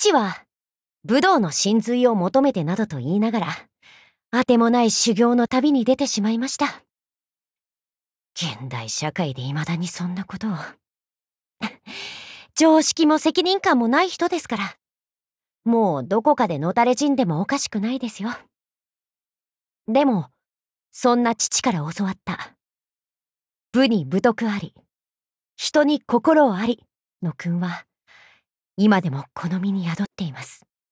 父は武道の真髄を求めてなどと言いながら、あてもない修行の旅に出てしまいました。現代社会で未だにそんなことを。常識も責任感もない人ですから、もうどこかでのたれ死んでもおかしくないですよ。でも、そんな父から教わった、武に武徳あり、人に心ありの訓は、今でもこの身に宿っています。